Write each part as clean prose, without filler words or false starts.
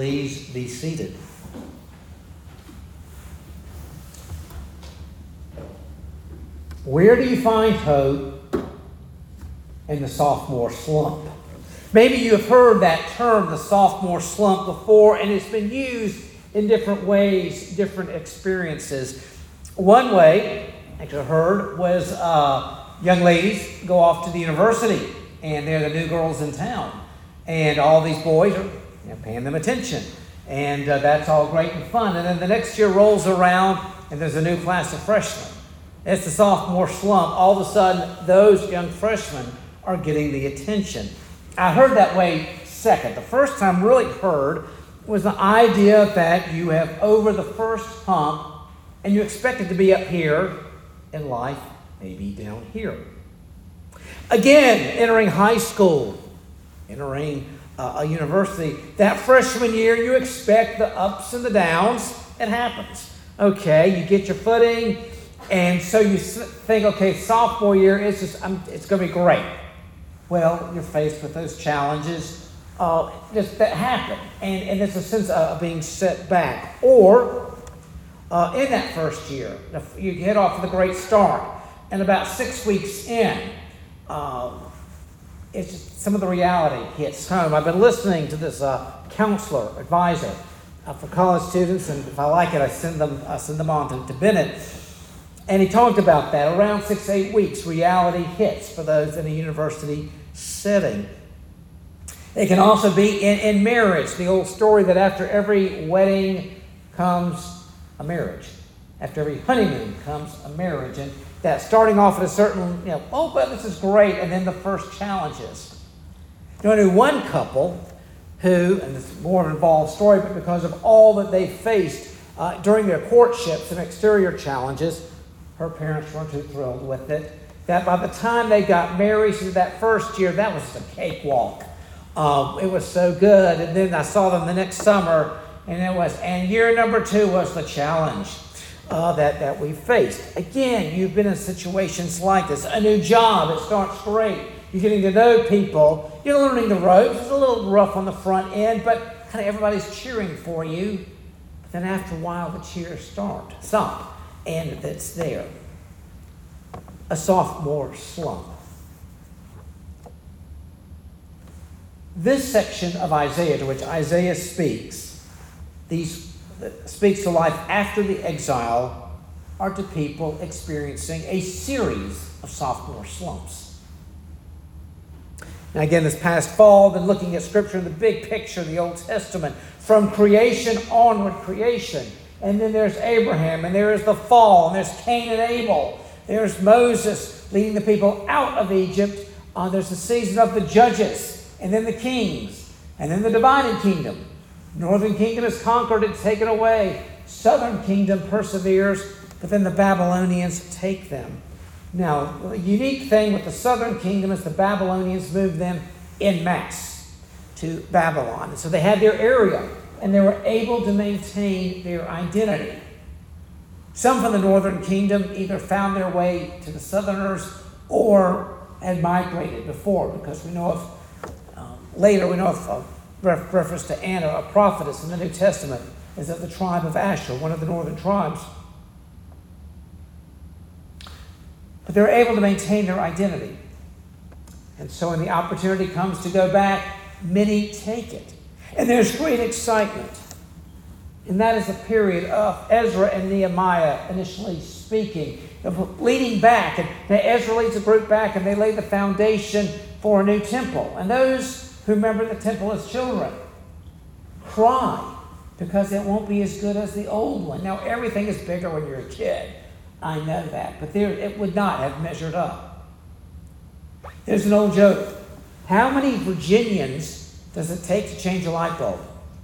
Please be seated. Where do you find hope in the sophomore slump? Maybe you have heard that term, the sophomore slump, before, and it's been used in different ways, different experiences. One way, actually heard, was young ladies go off to the university, and they're the new girls in town. And all these boys are paying them attention. And that's all great and fun. And then the next year rolls around, and there's a new class of freshmen. It's the sophomore slump. All of a sudden, those young freshmen are getting the attention. I heard that way second. The first time I really heard was the idea that you have over the first hump, and you expect it to be up here in life, maybe down here. Again, entering high school, entering a university, that freshman year, you expect the ups and the downs. It happens. Okay, you get your footing, and so you think, okay, sophomore year, it's going to be great. Well, you're faced with those challenges that happen, and there's a sense of being set back. Or in that first year, you get off with a great start, and about 6 weeks in, it's just some of the reality hits home. I've been listening to this counselor, advisor for college students, and if I like it, I send them on to Bennett. And he talked about that. Around 6 to 8 weeks, reality hits for those in a university setting. It can also be in marriage. The old story that after every wedding comes a marriage. After every honeymoon comes a marriage. And that starting off at a certain, but this is great, and then the first challenges. I knew one couple who, and it's more of an involved story, but because of all that they faced during their courtships and exterior challenges, her parents weren't too thrilled with it. That by the time they got married, through that first year, that was a cakewalk. It was so good. And then I saw them the next summer, and year number 2 was the challenge that we faced. Again, you've been in situations like this. A new job, it starts great. You're getting to know people. You're learning the ropes. It's a little rough on the front end, but kind of everybody's cheering for you. But then after a while, the cheers stop. And that's there. A sophomore slump. This section of Isaiah, to which Isaiah speaks to life after the exile, are to people experiencing a series of sophomore slumps. Now again, this past fall, I've been looking at Scripture in the big picture of the Old Testament, from creation onward, creation. And then there's Abraham, and there is the fall, and there's Cain and Abel. There's Moses leading the people out of Egypt. There's the season of the judges, and then the kings, and then the divided kingdom. Northern kingdom is conquered and taken away. Southern kingdom perseveres, but then the Babylonians take them. Now, the unique thing with the southern kingdom is the Babylonians moved them en masse to Babylon. And so they had their area, and they were able to maintain their identity. Some from the northern kingdom either found their way to the southerners or had migrated before, because we know of reference to Anna, a prophetess in the New Testament, is of the tribe of Asher, one of the northern tribes. But they're able to maintain their identity. And so when the opportunity comes to go back, many take it. And there's great excitement. And that is the period of Ezra and Nehemiah initially speaking, of leading back. And Ezra leads a group back, and they lay the foundation for a new temple. And those who remember the temple as children cry because it won't be as good as the old one. Now, everything is bigger when you're a kid. I know that. But it would not have measured up. There's an old joke. How many Virginians does it take to change a light bulb?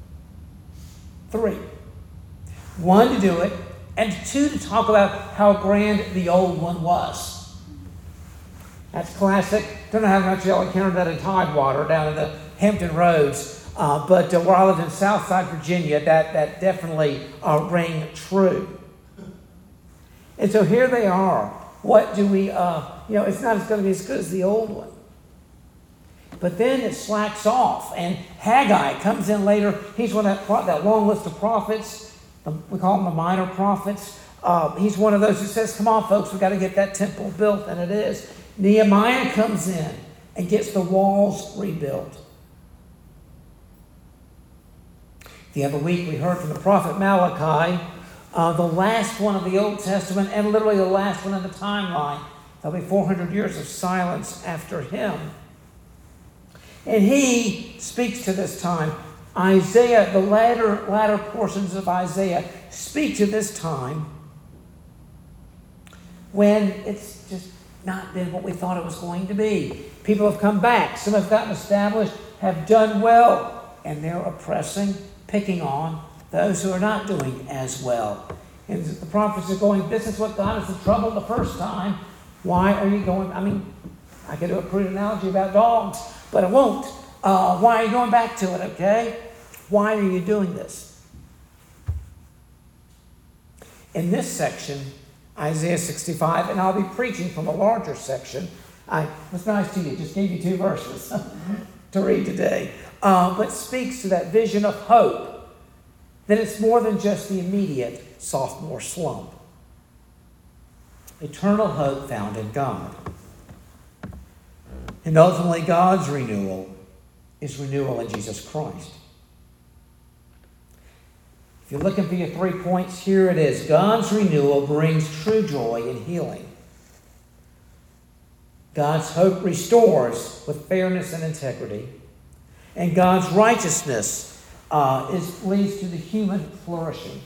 3. 1 to do it, and 2 to talk about how grand the old one was. That's classic. Don't know how much y'all encountered that in Tidewater down in the Hampton Roads, but where I lived in Southside Virginia, that definitely rang true. And so here they are. What do we, it's not going to be as good as the old one. But then it slacks off, and Haggai comes in later. He's one of that long list of prophets. We call them the minor prophets. He's one of those who says, come on, folks, we've got to get that temple built, and it is. Nehemiah comes in and gets the walls rebuilt. The other week we heard from the prophet Malachi, the last one of the Old Testament, and literally the last one in the timeline. There'll be 400 years of silence after him. And he speaks to this time. Isaiah, the latter portions of Isaiah speak to this time when it's just not been what we thought it was going to be. People have come back. Some have gotten established, have done well, and they're oppressing, picking on those who are not doing as well. And the prophets are going, this is what got us in trouble the first time. Why are you going? I mean, I could do a crude analogy about dogs, but I won't. Why are you going back to it, okay? Why are you doing this? In this section, Isaiah 65, and I'll be preaching from a larger section. It's nice to you. Just gave you 2 verses to read today. But speaks to that vision of hope, that it's more than just the immediate sophomore slump. Eternal hope found in God. And ultimately, God's renewal is renewal in Jesus Christ. If you're looking for your 3 points, here it is. God's renewal brings true joy and healing. God's hope restores with fairness and integrity. And God's righteousness leads to the human flourishing.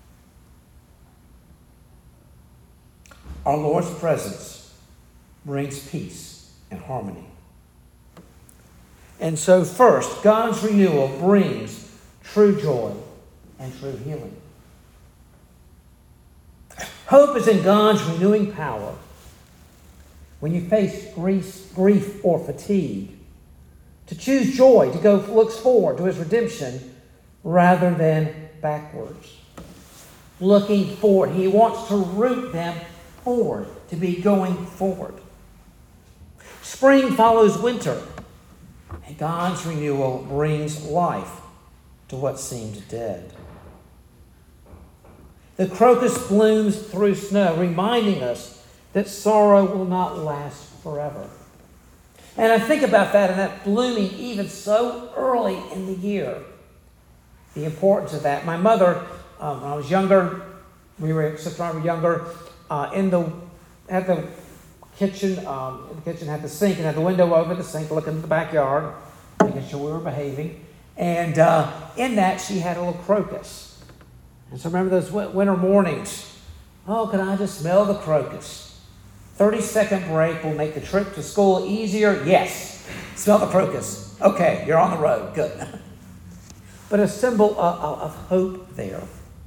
Our Lord's presence brings peace and harmony. And so first, God's renewal brings true joy and true healing. Hope is in God's renewing power. When you face grief or fatigue, to choose joy, to go looks forward to his redemption rather than backwards. Looking forward. He wants to root them forward, to be going forward. Spring follows winter, and God's renewal brings life to what seemed dead. The crocus blooms through snow, reminding us that sorrow will not last forever. And I think about that and that blooming even so early in the year. The importance of that. My mother, when I was younger, sister and I were younger, had the kitchen, the kitchen had the sink and had the window over the sink, looking at the backyard, making sure we were behaving. And in that, she had a little crocus. And so remember those winter mornings. Oh, can I just smell the crocus? 30-second break will make the trip to school easier. Yes. Smell the crocus. Okay, you're on the road. Good. But a symbol of hope there.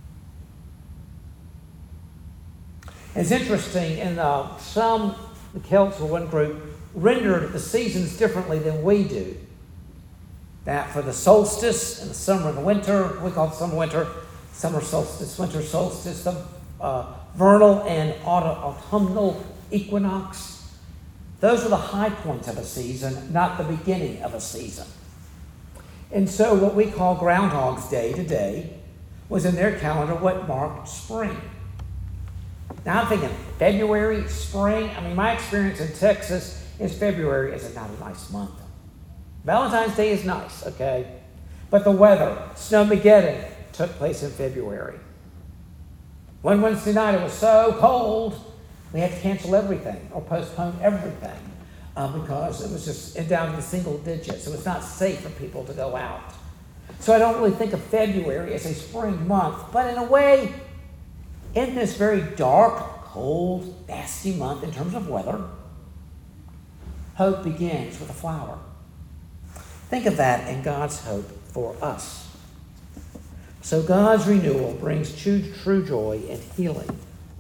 It's interesting, in the Celts, or one group, rendered the seasons differently than we do. That for the solstice, in the summer and the winter, we call it summer solstice, winter solstice, the vernal and autumnal equinox. Those are the high points of a season, not the beginning of a season. And so what we call Groundhog's Day today was in their calendar what marked spring. Now I'm thinking February, spring. I mean, my experience in Texas is February is not a nice month. Valentine's Day is nice, okay? But the weather, Snowmageddon, took place in February. One Wednesday night, it was so cold, we had to cancel everything or postpone everything because it was just down to the single digits. It was not safe for people to go out. So I don't really think of February as a spring month, but in a way, in this very dark, cold, nasty month in terms of weather, hope begins with a flower. Think of that in God's hope for us. So God's renewal brings true joy and healing.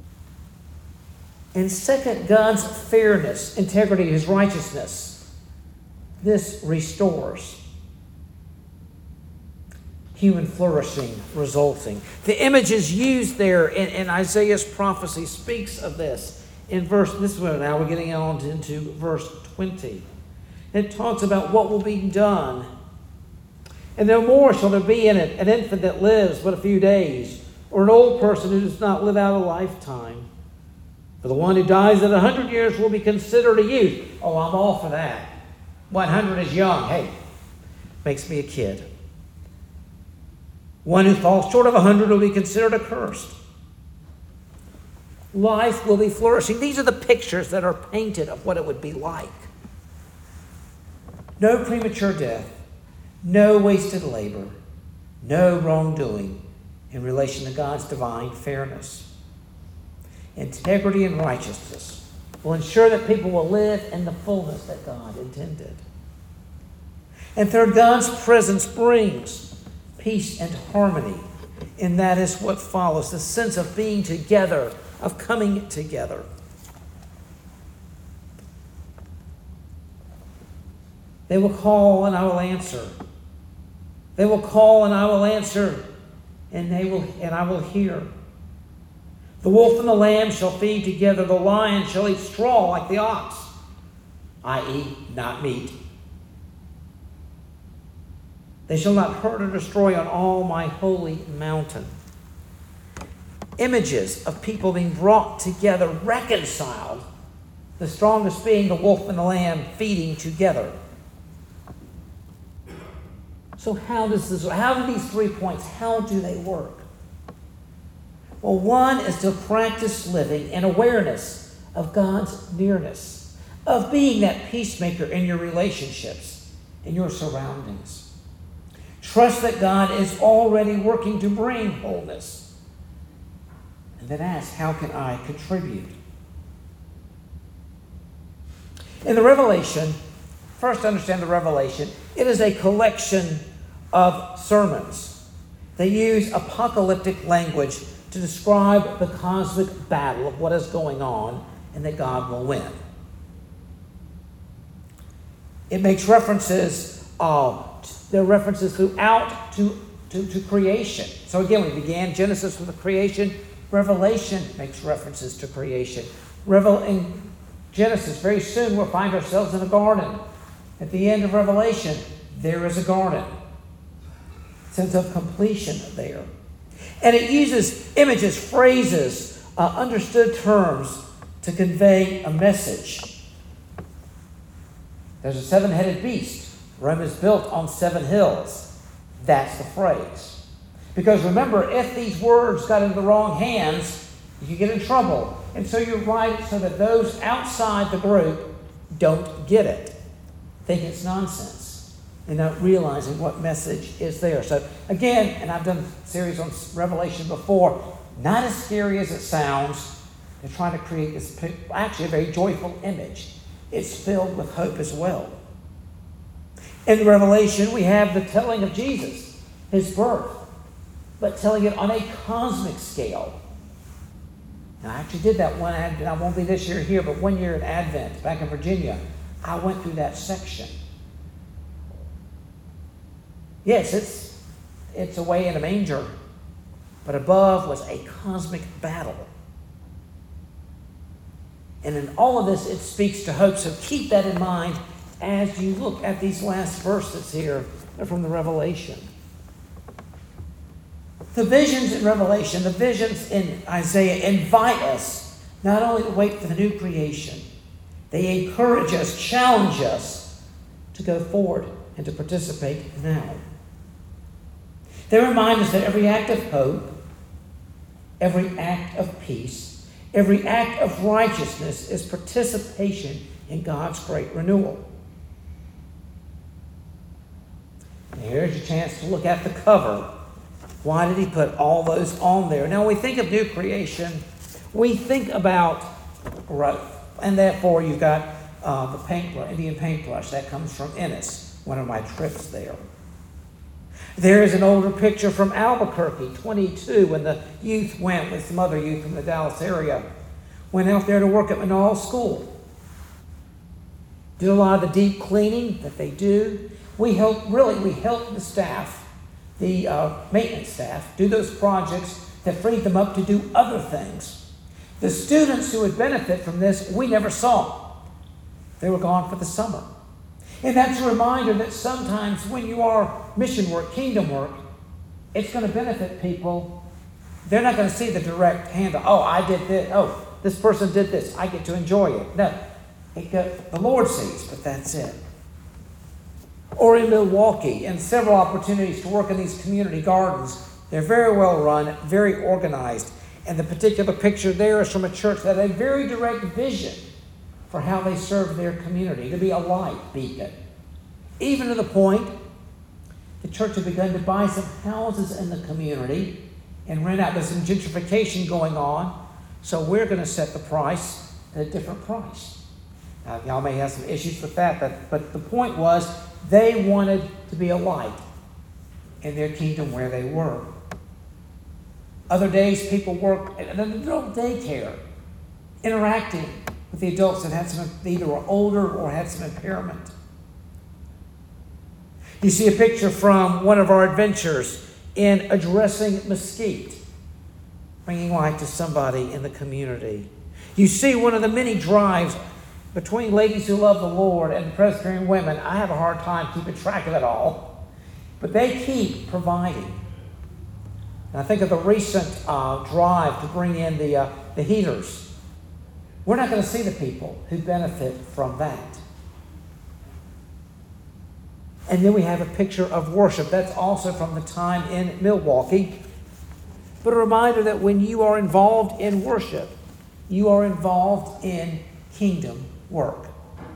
And second, God's fairness, integrity, his righteousness. This restores human flourishing resulting. The image is used there in Isaiah's prophecy speaks of this. This is where now we're getting on into verse 20. It talks about what will be done. And no more shall there be in it an infant that lives but a few days, or an old person who does not live out a lifetime. For the one who dies at 100 years will be considered a youth. Oh, I'm all for that. 100 is young. Hey, makes me a kid. One who falls short of 100 will be considered accursed. Life will be flourishing. These are the pictures that are painted of what it would be like. No premature death, no wasted labor, no wrongdoing in relation to God's divine fairness. Integrity and righteousness will ensure that people will live in the fullness that God intended. And third, God's presence brings peace and harmony, and that is what follows, the sense of being together, of coming together. They will call and I will answer. They will call and I will answer, and I will hear. The wolf and the lamb shall feed together. The lion shall eat straw like the ox, i.e., not meat. They shall not hurt or destroy on all my holy mountain. Images of people being brought together, reconciled. The strongest being the wolf and the lamb feeding together. So how do these 3 points, how do they work? Well, one is to practice living in awareness of God's nearness, of being that peacemaker in your relationships, in your surroundings. Trust that God is already working to bring wholeness. And then ask, how can I contribute? In the Revelation, first understand the Revelation, it is a collection of sermons. They use apocalyptic language to describe the cosmic battle of what is going on and that God will win. It makes references, there are references throughout to creation. So again, we began Genesis with the creation. Revelation makes references to creation. In Genesis, very soon we'll find ourselves in a garden. At the end of Revelation, there is a garden. Sense of completion there. And it uses images, phrases, understood terms to convey a message. There's a seven-headed beast. Rome is built on 7 hills. That's the phrase. Because remember, if these words got into the wrong hands, you could get in trouble. And so you write it so that those outside the group don't get it. Think it's nonsense. And not realizing what message is there. So again, and I've done a series on Revelation before, not as scary as it sounds. They're trying to create this, actually a very joyful image. It's filled with hope as well. In Revelation, we have the telling of Jesus, his birth, but telling it on a cosmic scale. And I actually did that one, and I won't be this year here, but 1 year at Advent, back in Virginia, I went through that section. Yes, it's away in a manger, but above was a cosmic battle. And in all of this, it speaks to hope. So keep that in mind as you look at these last verses here from the Revelation. The visions in Revelation, the visions in Isaiah invite us not only to wait for the new creation, they encourage us, challenge us to go forward and to participate now. They remind us that every act of hope, every act of peace, every act of righteousness is participation in God's great renewal. And here's your chance to look at the cover. Why did he put all those on there? Now, when we think of new creation, we think about growth. And therefore, you've got the paintbrush, Indian paintbrush. That comes from Ennis, one of my trips there. There is an older picture from Albuquerque, 22, when the youth went with some other youth from the Dallas area. Went out there to work at Manal School. Did a lot of the deep cleaning that they do. We helped the staff, the maintenance staff, do those projects that freed them up to do other things. The students who would benefit from this, we never saw. They were gone for the summer. And that's a reminder that sometimes when you are mission work, kingdom work, it's going to benefit people. They're not going to see the direct handle. Oh, I did this. Oh, this person did this. I get to enjoy it. No, the Lord sees, but that's it. Or in Milwaukee, and several opportunities to work in these community gardens. They're very well run, very organized. And the particular picture there is from a church that had a very direct vision for how they serve their community, to be a light beacon. Even to the point, the church had begun to buy some houses in the community and rent out. There's some gentrification going on, so we're going to set the price at a different price. Now, y'all may have some issues with that, but the point was they wanted to be a light in their kingdom where they were. Other days, people work at an adult daycare, interacting with the adults that had some, either were older or had some impairment. You see a picture from one of our adventures in addressing Mesquite, bringing light to somebody in the community. You see one of the many drives between Ladies Who Love the Lord and Presbyterian Women. I have a hard time keeping track of it all, but they keep providing. And I think of the recent drive to bring in the heaters. We're not going to see the people who benefit from that. And then we have a picture of worship. That's also from the time in Milwaukee. But a reminder that when you are involved in worship, you are involved in kingdom work.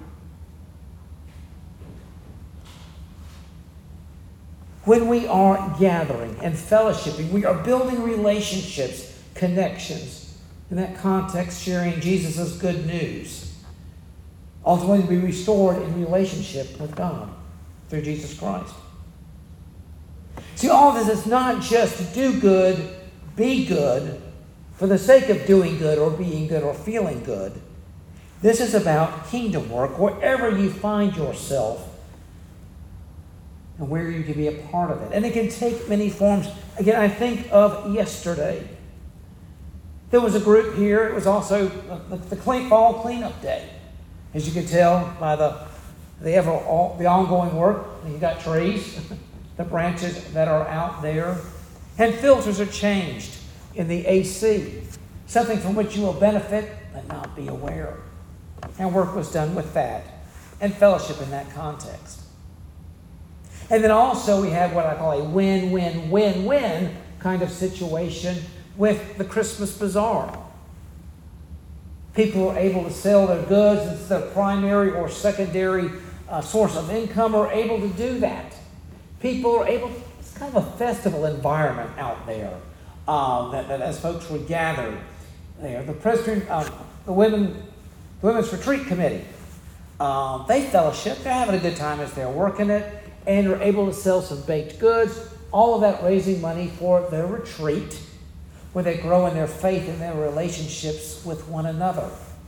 When we are gathering and fellowshipping, we are building relationships, connections. In that context, sharing Jesus' good news. Ultimately, to be restored in relationship with God through Jesus Christ. See, all this is not just to do good, be good, for the sake of doing good or being good or feeling good. This is about kingdom work, wherever you find yourself and where you can be a part of it. And it can take many forms. Again, I think of yesterday. There was a group here. It was also the fall cleanup day. As you can tell by the ongoing work. You got trees, the branches that are out there. And filters are changed in the AC. Something from which you will benefit but not be aware. And work was done with that. And fellowship in that context. And then also we have what I call a win-win-win-win kind of situation with the Christmas Bazaar. People are able to sell their goods. It's their primary or secondary source of income, are able to do that. People are able, it's kind of a festival environment out there that as folks would gather there. The Presbyterian, the Women's Retreat Committee, they fellowship. They're having a good time as they're working it, and are able to sell some baked goods. All of that raising money for their retreat, where they grow in their faith and their relationships with one another.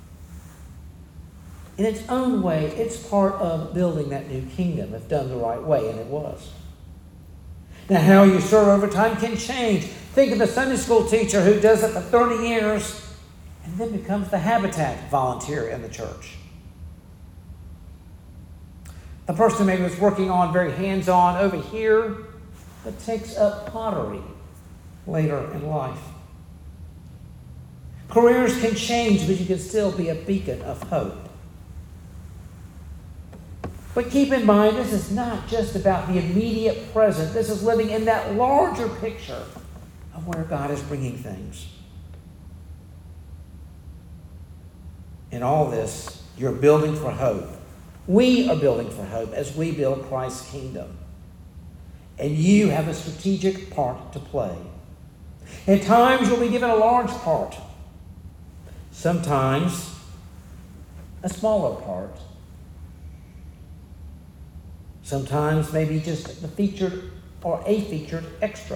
In its own way, it's part of building that new kingdom if done the right way, and it was. Now, how you serve over time can change. Think of the Sunday school teacher who does it for 30 years and then becomes the Habitat volunteer in the church. The person who maybe was working on very hands-on over here, but takes up pottery later in life. Careers can change, but you can still be a beacon of hope. But keep in mind, this is not just about the immediate present. This is living in that larger picture of where God is bringing things. In all this, you're building for hope. We are building for hope as we build Christ's kingdom. And you have a strategic part to play. At times, you'll be given a large part. Sometimes, a smaller part. Sometimes, maybe just the featured or a featured extra.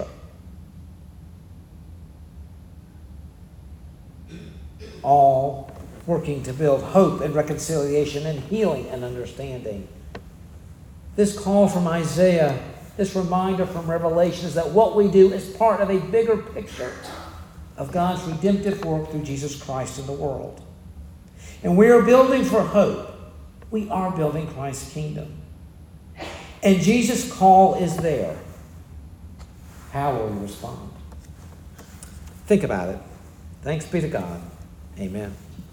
All working to build hope and reconciliation and healing and understanding. This call from Isaiah, this reminder from Revelation, is that what we do is part of a bigger picture of God's redemptive work through Jesus Christ in the world. And we are building for hope. We are building Christ's kingdom. and Jesus' call is there, how will you respond? Think about it. Thanks be to God. Amen.